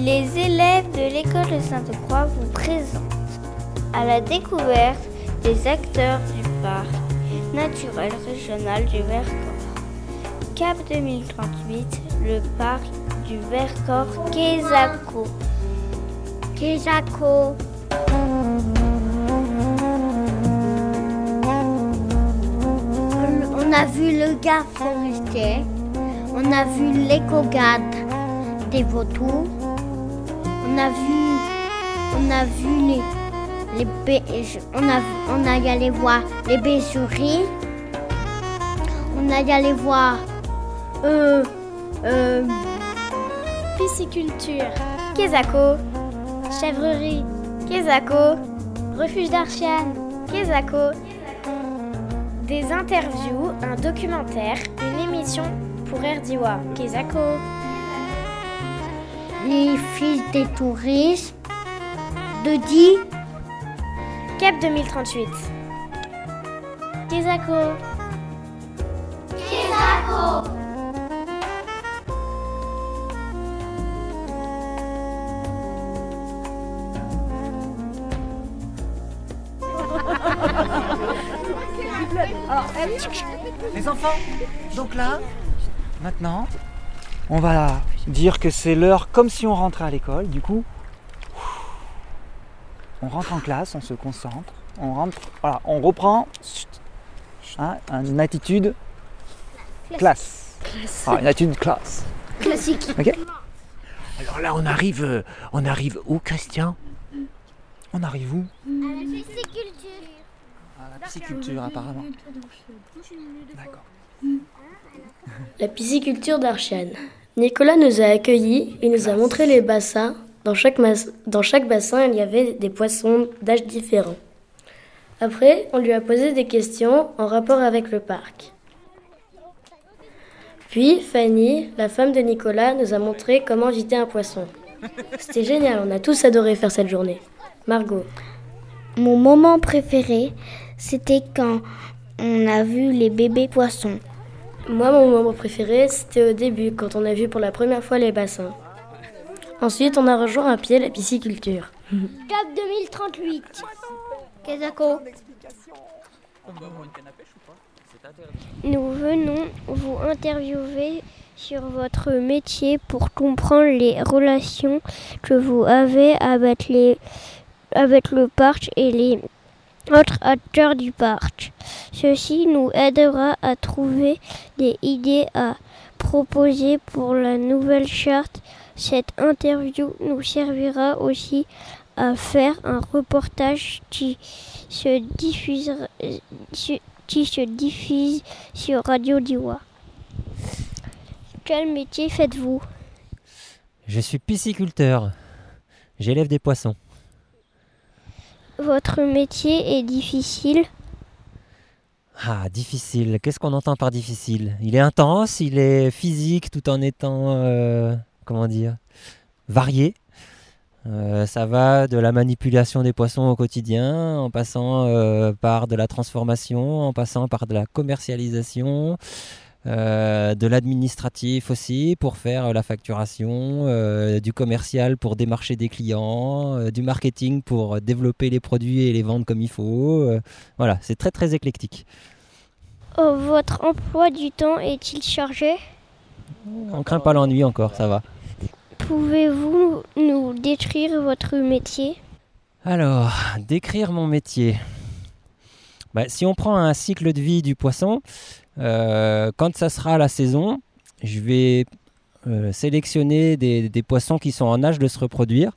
Les élèves de l'école de Sainte-Croix vous présentent à la découverte des acteurs du parc naturel régional du Vercors. Cap 2038, le parc du Vercors Quesaco. Quesaco. On a vu le gare forestier, on a vu l'éco-garde des vautours, on a vu on a y allé voir les bergeries, on a y allé voir pisciculture, Quesaco, chèvrerie, Quesaco, refuge d'Archiane, Quesaco. Des interviews, un documentaire, une émission pour RDIWA, Quesaco. Les fils des touristes de Die. Cap 2038. Quesaco. Quesaco. Alors, les enfants, donc là, maintenant, on va dire que c'est l'heure comme si on rentrait à l'école. Du coup, on rentre en classe, on se concentre, on reprend une attitude classe. Une attitude classe. Classique. Okay. Alors là, on arrive où, Christian? On arrive où? À la pisciculture. La pisciculture, apparemment. D'accord. La pisciculture d'Archiane. Nicolas nous a accueillis et nous a montré les bassins. Dans chaque bassin, il y avait des poissons d'âge différents. Après, on lui a posé des questions en rapport avec le parc. Puis, Fanny, la femme de Nicolas, nous a montré comment jeter un poisson. C'était génial, on a tous adoré faire cette journée. Margot. Mon moment préféré, c'était quand on a vu les bébés poissons. Moi, mon moment préféré, c'était au début, quand on a vu pour la première fois les bassins. Ensuite, on a rejoint à pied la pisciculture. Cap 2038. Quesaco. Nous venons vous interviewer sur votre métier pour comprendre les relations que vous avez avec le parc et les autres acteurs du parc. Ceci nous aidera à trouver des idées à proposer pour la nouvelle charte. Cette interview nous servira aussi à faire un reportage qui se diffuse sur Radio Diwa. Quel métier faites-vous? Je suis pisciculteur. J'élève des poissons. Votre métier est difficile? Ah, difficile. Qu'est-ce qu'on entend par difficile? Il est intense, il est physique tout en étant, varié. Ça va de la manipulation des poissons au quotidien, en passant par de la transformation, en passant par de la commercialisation, de l'administratif aussi pour faire la facturation, du commercial pour démarcher des clients, du marketing pour développer les produits et les vendre comme il faut. Voilà, c'est très très éclectique. Votre emploi du temps est-il chargé? On craint pas l'ennui encore, ça va. Pouvez-vous nous décrire votre métier? Alors, décrire mon métier. Si on prend un cycle de vie du poisson, quand ça sera la saison, je vais sélectionner des poissons qui sont en âge de se reproduire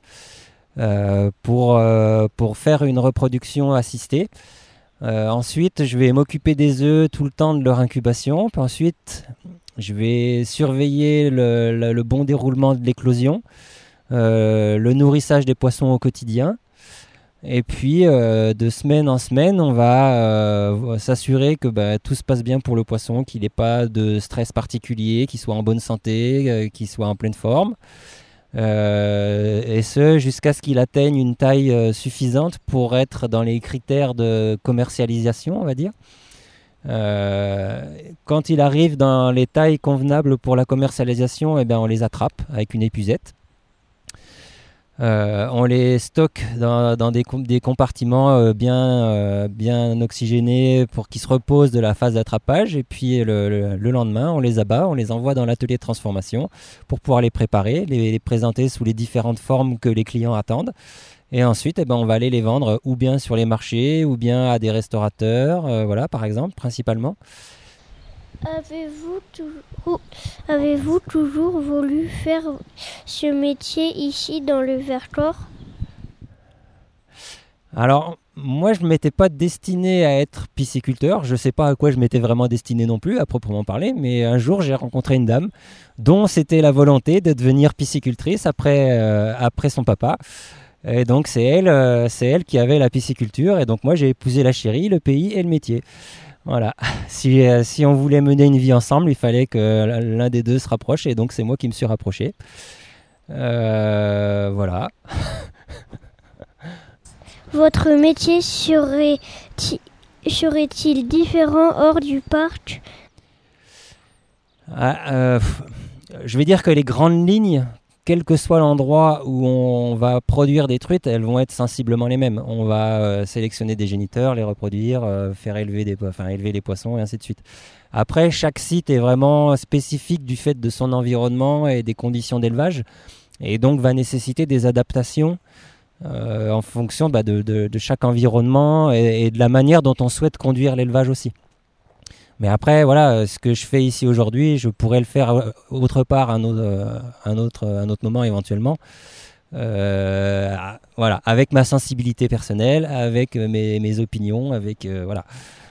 pour faire une reproduction assistée. Ensuite, je vais m'occuper des œufs tout le temps de leur incubation. Puis ensuite, je vais surveiller le bon déroulement de l'éclosion, le nourrissage des poissons au quotidien. Et puis, de semaine en semaine, on va s'assurer que tout se passe bien pour le poisson, qu'il n'ait pas de stress particulier, qu'il soit en bonne santé, qu'il soit en pleine forme. Et ce, jusqu'à ce qu'il atteigne une taille suffisante pour être dans les critères de commercialisation, on va dire. Quand il arrive dans les tailles convenables pour la commercialisation, on les attrape avec une épuisette. On les stocke dans des compartiments bien oxygénés pour qu'ils se reposent de la phase d'attrapage. Et puis le lendemain, on les abat, on les envoie dans l'atelier de transformation pour pouvoir les préparer, les présenter sous les différentes formes que les clients attendent. Et ensuite, on va aller les vendre ou bien sur les marchés ou bien à des restaurateurs, voilà, par exemple, principalement. Avez-vous toujours voulu faire ce métier ici dans le Vercors ? Alors, moi, je ne m'étais pas destiné à être pisciculteur. Je ne sais pas à quoi je m'étais vraiment destiné non plus, à proprement parler. Mais un jour, j'ai rencontré une dame dont c'était la volonté de devenir piscicultrice après son papa. Et donc, c'est elle qui avait la pisciculture. Et donc, moi, j'ai épousé la chérie, le pays et le métier. Voilà, si on voulait mener une vie ensemble, il fallait que l'un des deux se rapproche, et donc c'est moi qui me suis rapproché. Voilà. Votre métier serait-il différent hors du parc ? Je vais dire que les grandes lignes, quel que soit l'endroit où on va produire des truites, elles vont être sensiblement les mêmes. On va sélectionner des géniteurs, les reproduire, faire élever les poissons et ainsi de suite. Après, chaque site est vraiment spécifique du fait de son environnement et des conditions d'élevage, et donc va nécessiter des adaptations en fonction de chaque environnement et de la manière dont on souhaite conduire l'élevage aussi. Mais après, voilà, ce que je fais ici aujourd'hui, je pourrais le faire autre part un autre moment éventuellement. Voilà, avec ma sensibilité personnelle, avec mes opinions, voilà.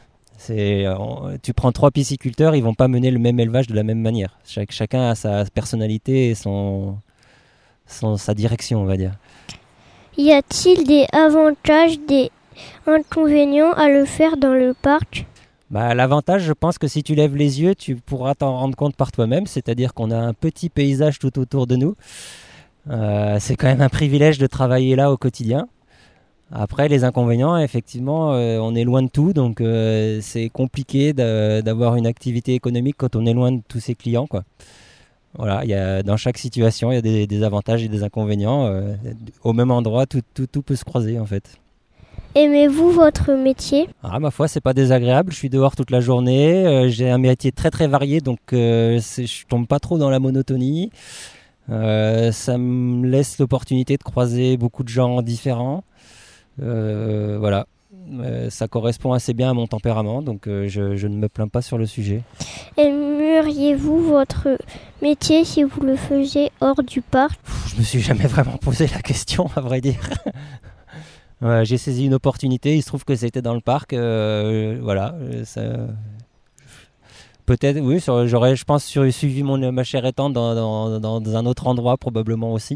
Tu prends 3 pisciculteurs, ils vont pas mener le même élevage de la même manière. Chacun a sa personnalité et sa direction, on va dire. Y a-t-il des avantages, des inconvénients à le faire dans le parc ? L'avantage, je pense que si tu lèves les yeux, tu pourras t'en rendre compte par toi-même, c'est-à-dire qu'on a un petit paysage tout autour de nous. C'est quand même un privilège de travailler là au quotidien. Après, les inconvénients, effectivement, on est loin de tout, donc c'est compliqué d'avoir une activité économique quand on est loin de tous ses clients, quoi. Voilà, dans chaque situation, il y a des avantages et des inconvénients. Au même endroit, tout peut se croiser, en fait. Aimez-vous votre métier ? Ma foi, c'est pas désagréable. Je suis dehors toute la journée. J'ai un métier très très varié, donc je tombe pas trop dans la monotonie. Ça me laisse l'opportunité de croiser beaucoup de gens différents. Voilà, ça correspond assez bien à mon tempérament, donc je ne me plains pas sur le sujet. Aimeriez-vous votre métier si vous le faisiez hors du parc ? Je me suis jamais vraiment posé la question, à vrai dire. J'ai saisi une opportunité, il se trouve que c'était dans le parc, voilà. Peut-être, oui, j'aurais, je pense, suivi ma chère et tante dans un autre endroit probablement aussi.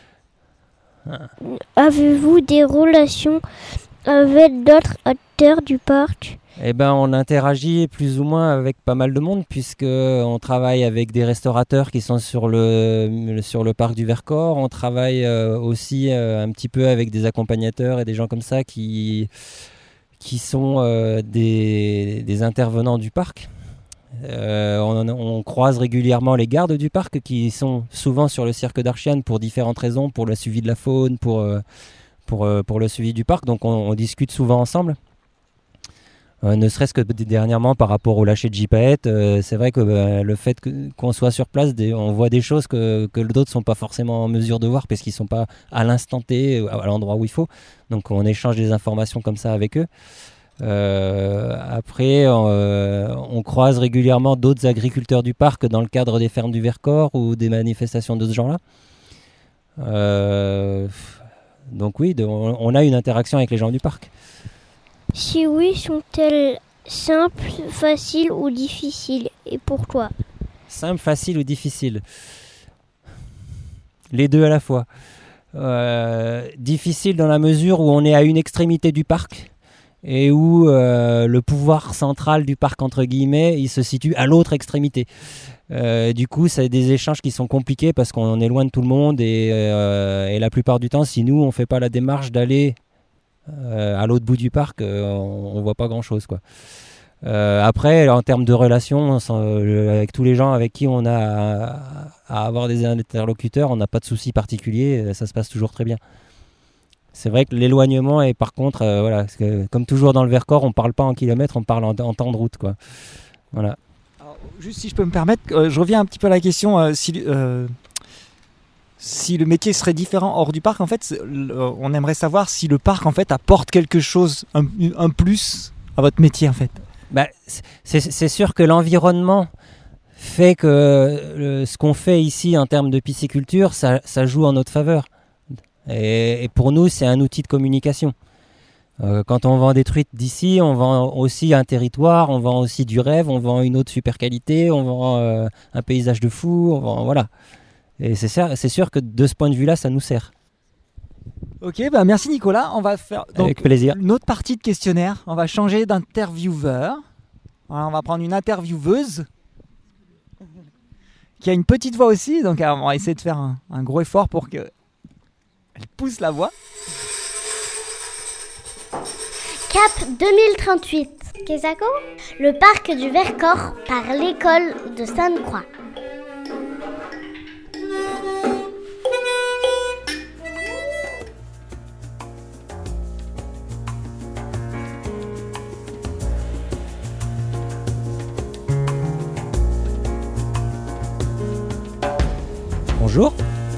Avez-vous des relations avec d'autres acteurs du parc ? On interagit plus ou moins avec pas mal de monde, puisqu'on travaille avec des restaurateurs qui sont sur le parc du Vercors. On travaille aussi un petit peu avec des accompagnateurs et des gens comme ça qui sont des intervenants du parc. On croise régulièrement les gardes du parc qui sont souvent sur le cirque d'Archiane pour différentes raisons, pour le suivi de la faune, pour le suivi du parc. Donc on discute souvent ensemble. Ne serait-ce que dernièrement par rapport au lâcher de gypaète, c'est vrai que le fait qu'on soit sur place, on voit des choses que d'autres ne sont pas forcément en mesure de voir parce qu'ils ne sont pas à l'instant T, à l'endroit où il faut. Donc on échange des informations comme ça avec eux. Après, on croise régulièrement d'autres agriculteurs du parc dans le cadre des fermes du Vercors ou des manifestations de ce genre-là. Donc oui, on a une interaction avec les gens du parc. Si oui, sont-elles simples, faciles ou difficiles ? Et pourquoi ? Simple, facile ou difficile ? Les deux à la fois. Difficile dans la mesure où on est à une extrémité du parc et où le pouvoir central du parc, entre guillemets, il se situe à l'autre extrémité. Du coup, c'est des échanges qui sont compliqués parce qu'on est loin de tout le monde et la plupart du temps, si nous, on ne fait pas la démarche d'aller à l'autre bout du parc, on voit pas grand chose, quoi. Après, en termes de relations, avec tous les gens avec qui on a à avoir des interlocuteurs, on n'a pas de soucis particuliers, ça se passe toujours très bien. C'est vrai que l'éloignement est par contre, voilà, parce que, comme toujours dans le Vercors, on ne parle pas en kilomètres, on parle en temps de route, quoi. Voilà. Alors, juste si je peux me permettre, je reviens un petit peu à la question, si le métier serait différent hors du parc, en fait, on aimerait savoir si le parc en fait apporte quelque chose, un plus à votre métier en fait. Bah, c'est sûr que l'environnement fait que ce qu'on fait ici en termes de pisciculture, ça joue en notre faveur. Et pour nous, c'est un outil de communication. Quand on vend des truites d'ici, on vend aussi un territoire, on vend aussi du rêve, on vend une eau de super qualité, on vend un paysage de fou, on vend, voilà. Et c'est sûr que de ce point de vue-là, ça nous sert. Ok, bah merci Nicolas. On va faire donc, avec plaisir. Une autre partie de questionnaire. On va changer d'intervieweur. Alors, on va prendre une intervieweuse qui a une petite voix aussi. Donc on va essayer de faire un gros effort pour qu'elle pousse la voix. Cap 2038. Quesaco, le parc du Vercors par l'école de Sainte-Croix. Bonjour.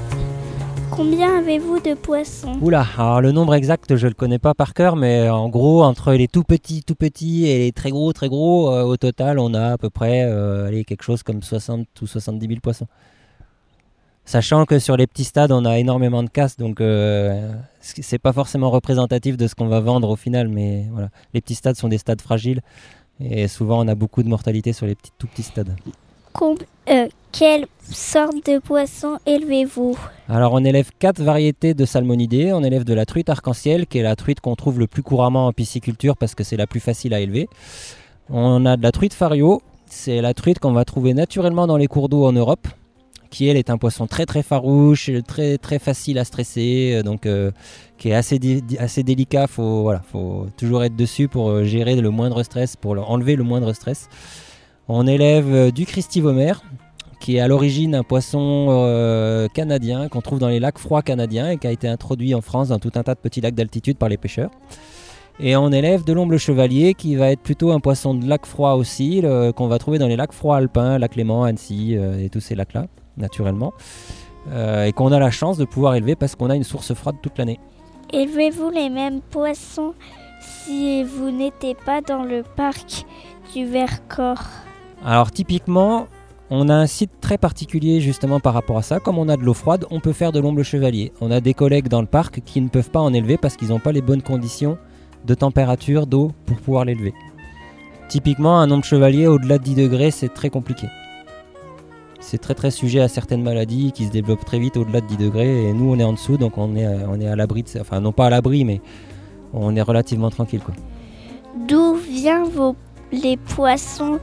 Combien avez-vous de poissons? Oula, alors le nombre exact, je ne le connais pas par cœur, mais en gros, entre les tout petits et les très gros, au total, on a à peu près quelque chose comme 60 ou 70 000 poissons. Sachant que sur les petits stades, on a énormément de casses, donc c'est pas forcément représentatif de ce qu'on va vendre au final, mais voilà. Les petits stades sont des stades fragiles, et souvent on a beaucoup de mortalité sur les tout petits stades. Quelle sorte de poisson élevez-vous? Alors on élève 4 variétés de salmonidés. On élève de la truite arc-en-ciel, qui est la truite qu'on trouve le plus couramment en pisciculture parce que c'est la plus facile à élever. On a de la truite fario, c'est la truite qu'on va trouver naturellement dans les cours d'eau en Europe, qui elle est un poisson très très farouche, très très facile à stresser, donc qui est assez délicat. Faut toujours être dessus pour gérer le moindre stress, pour enlever le moindre stress. On élève du Christivomer, qui est à l'origine un poisson canadien qu'on trouve dans les lacs froids canadiens et qui a été introduit en France dans tout un tas de petits lacs d'altitude par les pêcheurs. Et on élève de l'omble chevalier, qui va être plutôt un poisson de lac froid aussi, qu'on va trouver dans les lacs froids alpins, lac Léman, Annecy et tous ces lacs-là, naturellement. Et qu'on a la chance de pouvoir élever parce qu'on a une source froide toute l'année. Élevez-vous les mêmes poissons si vous n'étiez pas dans le parc du Vercors? Alors typiquement, on a un site très particulier justement par rapport à ça. Comme on a de l'eau froide, on peut faire de l'omble chevalier. On a des collègues dans le parc qui ne peuvent pas en élever parce qu'ils n'ont pas les bonnes conditions de température, d'eau pour pouvoir l'élever. Typiquement, un omble chevalier au-delà de 10 degrés, c'est très compliqué. C'est très très sujet à certaines maladies qui se développent très vite au-delà de 10 degrés. Et nous, on est en dessous, donc on est à l'abri de ça. Enfin, non pas à l'abri, mais on est relativement tranquille, quoi. D'où viennent les poissons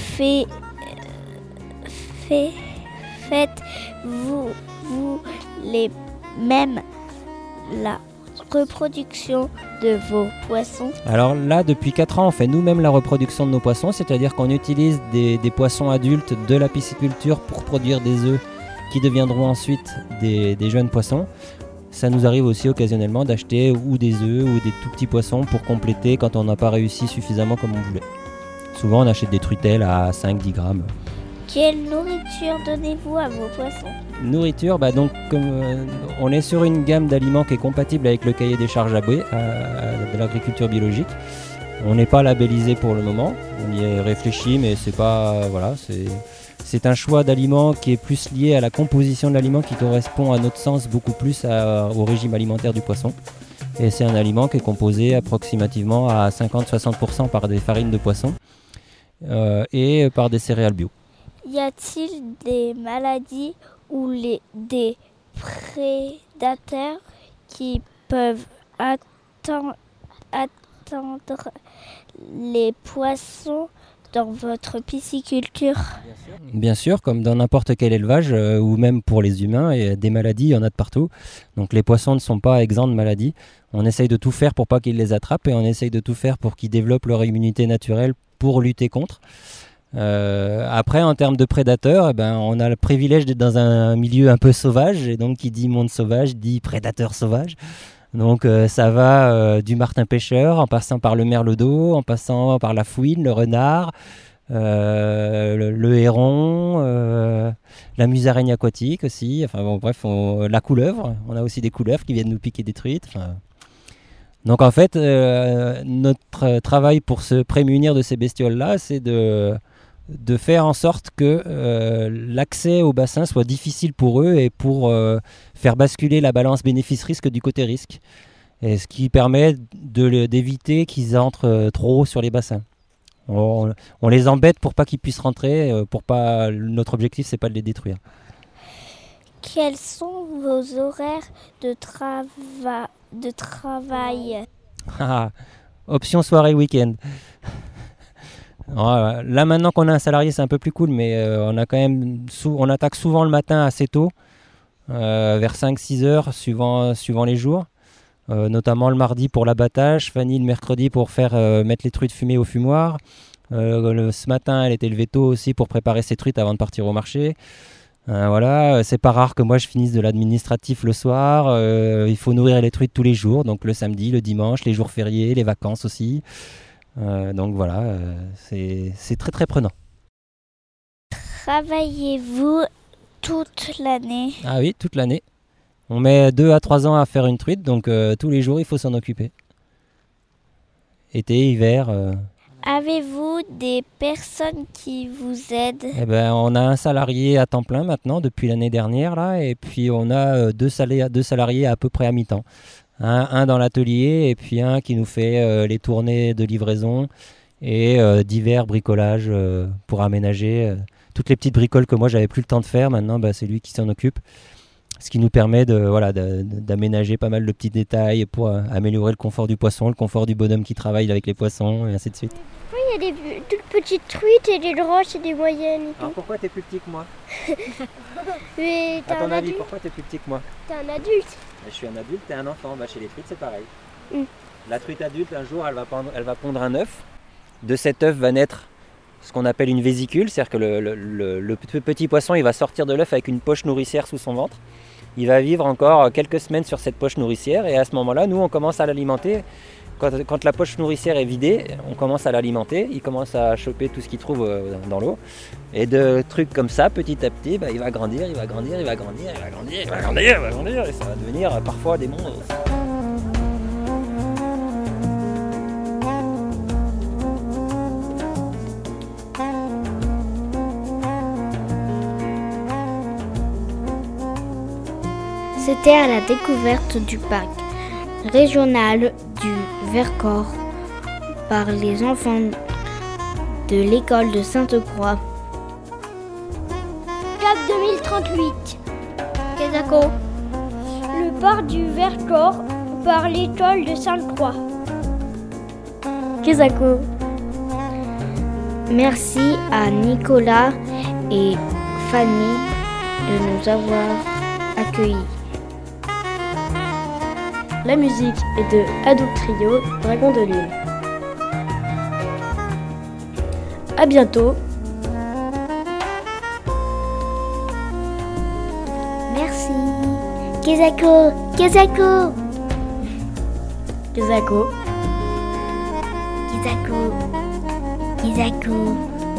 faites-vous les mêmes la reproduction de vos poissons? Alors là, depuis 4 ans, on fait nous-mêmes la reproduction de nos poissons, c'est-à-dire qu'on utilise des poissons adultes de la pisciculture pour produire des œufs qui deviendront ensuite des jeunes poissons. Ça nous arrive aussi occasionnellement d'acheter ou des œufs ou des tout petits poissons pour compléter quand on n'a pas réussi suffisamment comme on voulait. Souvent, on achète des truitelles à 5-10 grammes. Quelle nourriture donnez-vous à vos poissons? Nourriture, donc comme on est sur une gamme d'aliments qui est compatible avec le cahier des charges AB de l'agriculture biologique. On n'est pas labellisé pour le moment. On y est réfléchi, mais c'est pas c'est un choix d'aliments qui est plus lié à la composition de l'aliment, qui correspond à notre sens beaucoup plus au régime alimentaire du poisson. Et c'est un aliment qui est composé approximativement à 50-60% par des farines de poisson et par des céréales bio. Y a-t-il des maladies ou des prédateurs qui peuvent atteindre les poissons dans votre pisciculture? Bien sûr, comme dans n'importe quel élevage ou même pour les humains, et des maladies, il y en a de partout. Donc les poissons ne sont pas exempts de maladies. On essaye de tout faire pour pas qu'ils les attrapent et on essaye de tout faire pour qu'ils développent leur immunité naturelle pour lutter contre. Après, en termes de prédateurs, on a le privilège d'être dans un milieu un peu sauvage, et donc qui dit monde sauvage dit prédateur sauvage. Donc ça va du martin pêcheur, en passant par le merle d'eau, en passant par la fouine, le renard, le héron, la musaraigne aquatique aussi. Enfin bon, bref, la couleuvre. On a aussi des couleuvres qui viennent nous piquer des truites. Enfin, donc en fait, notre travail pour se prémunir de ces bestioles-là, c'est de faire en sorte que l'accès au bassin soit difficile pour eux et pour faire basculer la balance bénéfice-risque du côté risque. Et ce qui permet d'éviter qu'ils entrent trop sur les bassins. On les embête pour pas qu'ils puissent rentrer. Notre objectif, c'est pas de les détruire. Quels sont vos horaires de travail? Option soirée week-end. Là maintenant qu'on a un salarié, c'est un peu plus cool, mais on attaque souvent le matin assez tôt, vers 5-6 heures suivant les jours, notamment le mardi pour l'abattage, Fanny le mercredi pour faire mettre les truites fumées au fumoir. Ce matin elle était levée tôt aussi pour préparer ses truites avant de partir au marché. C'est pas rare que moi je finisse de l'administratif le soir. Il faut nourrir les truites tous les jours, donc le samedi, le dimanche, les jours fériés, les vacances aussi. Donc voilà, c'est très très prenant. Travaillez-vous toute l'année? Ah oui, toute l'année. On met 2 à 3 ans à faire une truite, donc tous les jours il faut s'en occuper. Été, hiver. Avez-vous des personnes qui vous aident? On a un salarié à temps plein maintenant depuis l'année dernière là, et puis on a deux salariés à peu près à mi-temps. Un dans l'atelier et puis un qui nous fait les tournées de livraison et divers bricolages pour aménager toutes les petites bricoles que moi j'avais plus le temps de faire. Maintenant c'est lui qui s'en occupe, ce qui nous permet d'aménager pas mal de petits détails pour améliorer le confort du poisson, le confort du bonhomme qui travaille avec les poissons et ainsi de suite. Oui, il y a des toutes petites truites et des grosses et des moyennes et tout. Alors pourquoi t'es plus petit que moi? Mais à ton avis, pourquoi t'es plus petit que moi? T'es un adulte. Je suis un adulte, t'es un enfant. Chez les truites, c'est pareil. Mm. La truite adulte, un jour, elle va pondre un œuf. De cet œuf va naître ce qu'on appelle une vésicule, c'est-à-dire que le petit poisson, il va sortir de l'œuf avec une poche nourricière sous son ventre. Il va vivre encore quelques semaines sur cette poche nourricière et à ce moment-là, nous, on commence à l'alimenter. Quand la poche nourricière est vidée, on commence à l'alimenter. Il commence à choper tout ce qu'il trouve dans l'eau. Et de trucs comme ça, petit à petit, il va grandir, il va grandir, il va grandir, il va grandir, il va grandir, il va grandir. Et ça va devenir parfois des monstres. C'était à la découverte du parc régional du Vercors par les enfants de l'école de Sainte-Croix. Cap 2038. Quesaco. Le parc du Vercors par l'école de Sainte-Croix. Quesaco. Merci à Nicolas et Fanny de nous avoir accueillis. La musique est de Hadouk Trio, Dragon de Lune. À bientôt. Merci. Quesaco. Quesaco. Quesaco. Quesaco. Quesaco.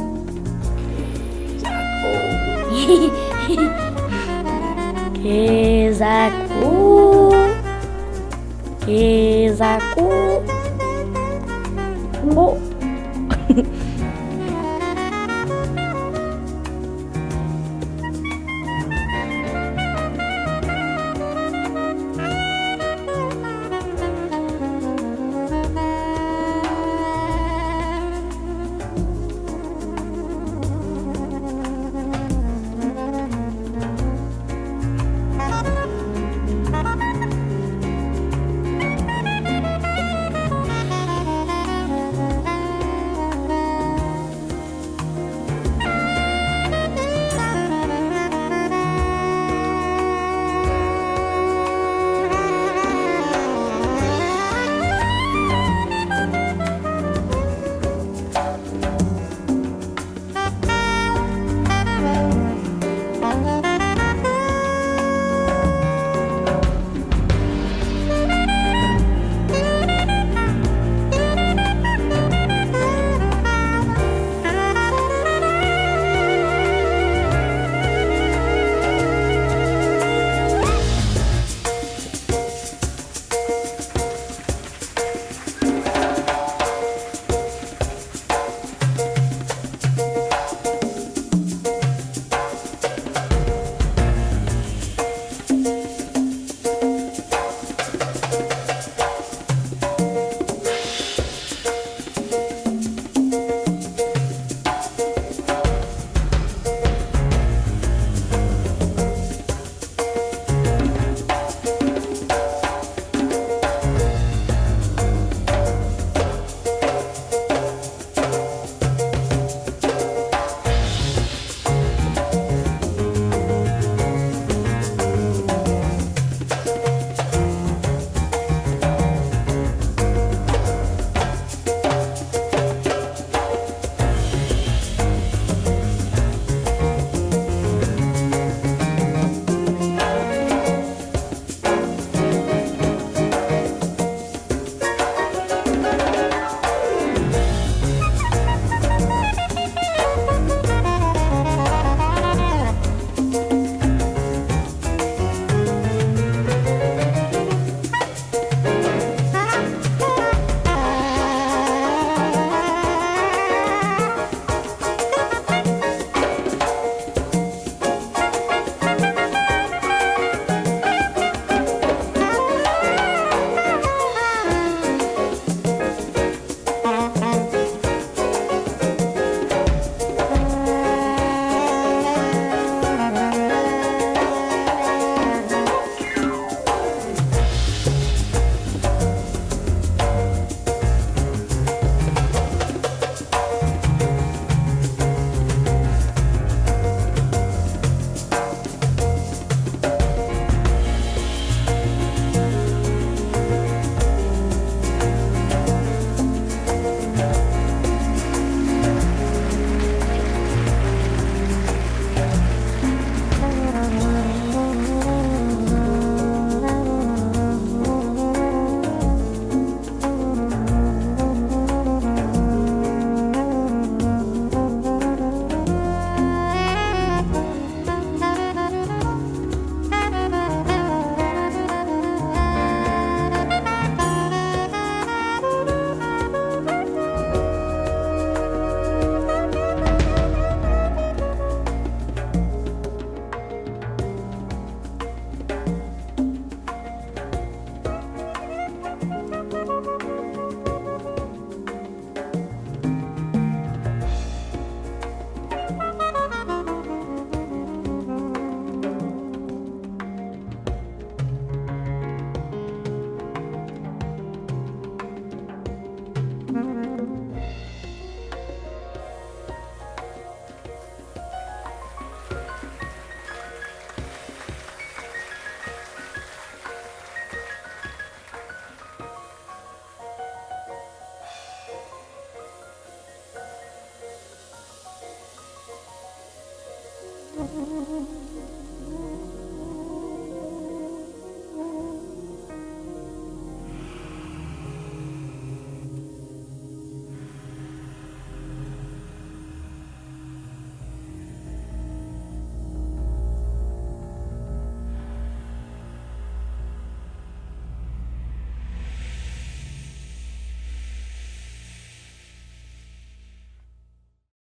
Quesaco. Quesaco. Oh.